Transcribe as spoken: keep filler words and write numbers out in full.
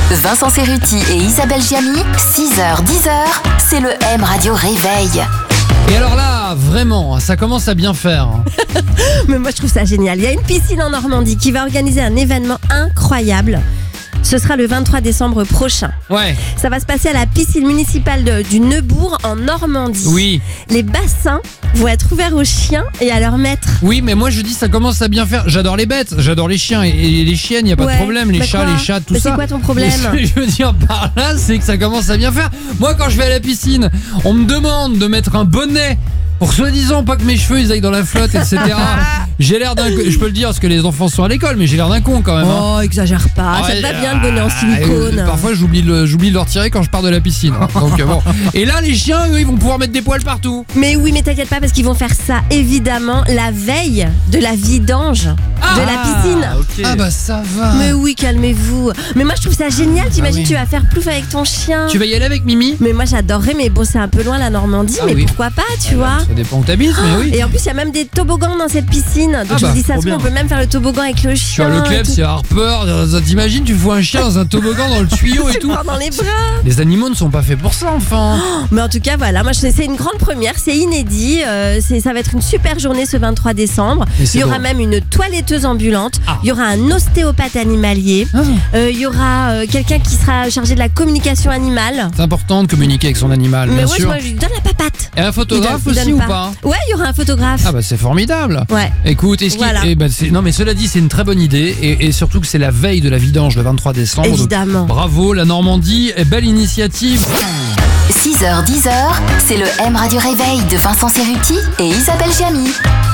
Vincent Cerruti et Isabelle Giamy, six heures dix heures, c'est le M Radio Réveil. Et alors là, vraiment, ça commence à bien faire. Mais moi je trouve ça génial. Il y a une piscine en Normandie qui va organiser un événement incroyable. Ce sera le vingt-trois décembre prochain. Ouais. Ça va se passer à la piscine municipale de, du Neubourg en Normandie. Oui. Les bassins vont être ouverts aux chiens et à leurs maîtres. Oui, mais moi je dis ça commence à bien faire. J'adore les bêtes, j'adore les chiens et, et les chiennes, il y a pas Ouais, de problème, les bah chats, quoi les chats, tout Mais ça. c'est quoi ton problème? Mais ce que je veux dire par là, c'est que ça commence à bien faire. Moi, quand je vais à la piscine, on me demande de mettre un bonnet pour soi-disant pas que mes cheveux ils aillent dans la flotte, et cetera. J'ai l'air d'un, je peux le dire parce que les enfants sont à l'école, mais j'ai l'air d'un con quand même. Hein. Oh, exagère pas, Ah, ça te va ouais, bien le bonnet en silicone. euh, Parfois j'oublie, le, j'oublie de le retirer quand je pars de la piscine. Donc, euh, bon. Et là les chiens eux ils vont pouvoir mettre des poils partout. Mais oui, mais t'inquiète pas parce qu'ils vont faire ça évidemment la veille de la vidange Ah, de la piscine. Ok. Ah bah ça va. Mais oui, calmez-vous. Mais moi je trouve ça génial, t'imagines oui. tu vas faire plouf avec ton chien. Tu vas y aller avec Mimi? Mais moi j'adorerais, mais bon c'est un peu loin la Normandie, Ah mais oui. pourquoi pas, tu vois. Ça dépend où t'habites, mais oui. Et en plus il y a même des toboggans dans cette piscine. Donc Ah je bah, me dis ça trop se trouve, bien. on peut même faire le toboggan avec le Tu chien. as le club, et tout. c'est Harper. T'imagines, tu fous un chien dans un toboggan dans le tuyau et Tu tout. le prends dans les bras. Les animaux ne sont pas faits pour ça, enfin. Mais en tout cas voilà, moi je sais, c'est une grande première, c'est inédit, euh, c'est, ça va être une super journée ce vingt-trois décembre. Et c'est Il y aura beau. même une toiletteuse ambulante, Ah. il y aura un ostéopathe animalier, Ah. euh, il y aura euh, quelqu'un qui sera chargé de la communication animale. C'est important de communiquer avec son animal, Mais bien ouais, sûr. moi je lui donne la papate. Et un photographe Il donne- il aussi donne ou pas? Ouais, il y aura un photographe. Ah bah c'est formidable. Ouais. Écoute, est-ce qu'il- Voilà. eh ben, c'est... non mais cela dit, c'est une très bonne idée et, et surtout que c'est la veille de la vidange le vingt-trois décembre. donc Évidemment. bravo la Normandie, et belle initiative. six heures dix heures, c'est le M Radio Réveil de Vincent Cerruti et Isabelle Giamy.